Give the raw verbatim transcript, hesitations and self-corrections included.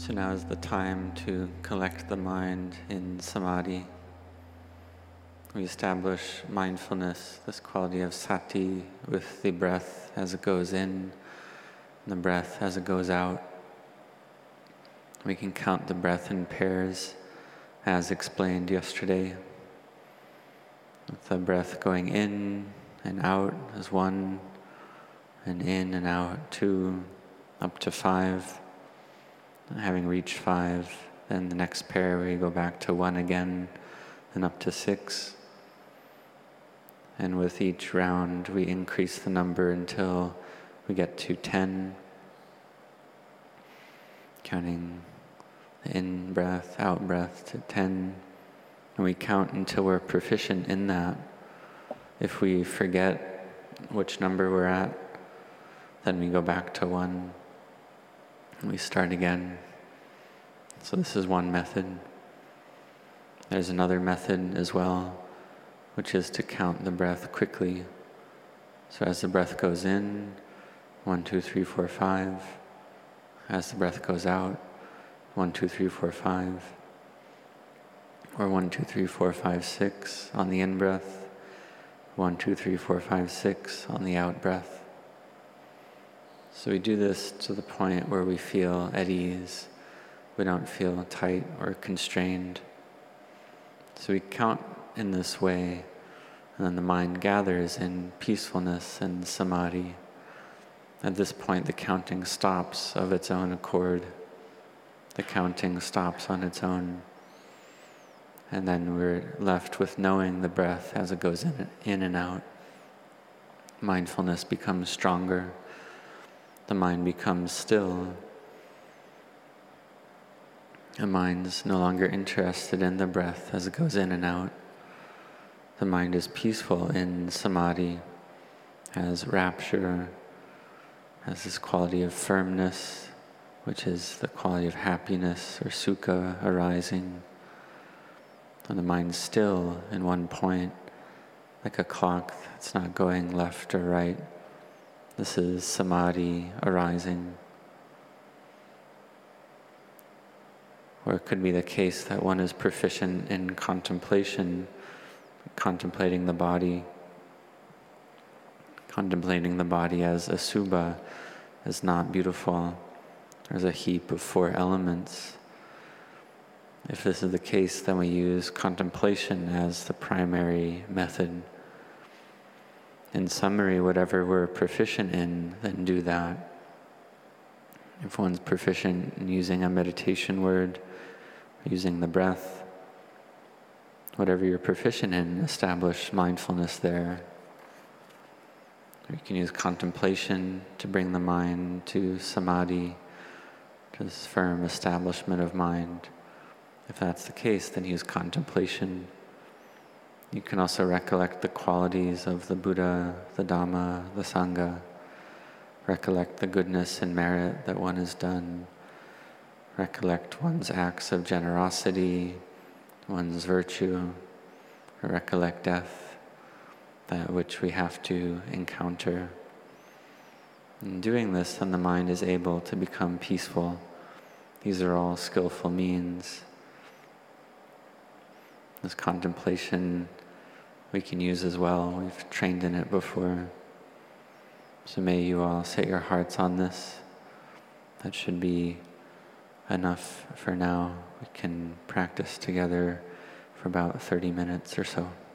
So now is the time to collect the mind in samadhi. We establish mindfulness, this quality of sati, with the breath as it goes in, and the breath as it goes out. We can count the breath in pairs, as explained yesterday, with the breath going in and out as one, and in and out two, up to five. Having reached five, then the next pair we go back to one again, and up to six. And with each round we increase the number until we get to ten. Counting the in-breath, out-breath to ten. And we count until we're proficient in that. If we forget which number we're at, then we go back to one. We start again. So this is one method. There's another method as well, which is to count the breath quickly. So as the breath goes in, one, two, three, four, five. As the breath goes out, one, two, three, four, five. Or one, two, three, four, five, six on the in-breath. One, two, three, four, five, six on the out-breath. So we do this to the point where we feel at ease. We don't feel tight or constrained. So we count in this way, and then the mind gathers in peacefulness and samadhi. At this point, the counting stops of its own accord. The counting stops on its own. And then we're left with knowing the breath as it goes in, in and out. Mindfulness becomes stronger. The mind becomes still. The mind's no longer interested in the breath as it goes in and out. The mind is peaceful in samadhi, has rapture, has this quality of firmness, which is the quality of happiness or sukha arising. And the mind's still in one point, like a clock that's not going left or right. This is samadhi arising. Or it could be the case that one is proficient in contemplation, contemplating the body, contemplating the body as asubha, as not beautiful, as a heap of four elements. If this is the case, then we use contemplation as the primary method. In summary, whatever we're proficient in, then do that. If one's proficient in using a meditation word, using the breath, whatever you're proficient in, establish mindfulness there. You can use contemplation to bring the mind to samadhi, to this firm establishment of mind. If that's the case, then use contemplation. You can also recollect the qualities of the Buddha, the Dhamma, the Sangha. Recollect the goodness and merit that one has done. Recollect one's acts of generosity, one's virtue. Recollect death, that which we have to encounter. In doing this, then the mind is able to become peaceful. These are all skillful means. This contemplation we can use as well. We've trained in it before. So may you all set your hearts on this. That should be enough for now. We can practice together for about thirty minutes or so.